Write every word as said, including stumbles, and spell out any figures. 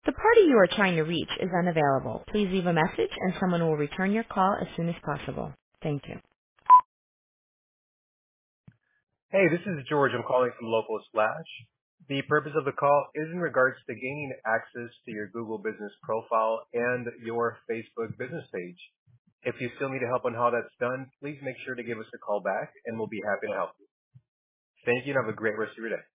The party you are trying to reach is unavailable. Please leave a message and someone will return your call as soon as possible. Thank you. Hey, this is George. I'm calling from Local Slash. The purpose of the call is in regards to gaining access to your Google Business profile and your Facebook business page. If you still need help on how that's done, please make sure to give us a call back and we'll be happy to help you. Thank you and have a great rest of your day.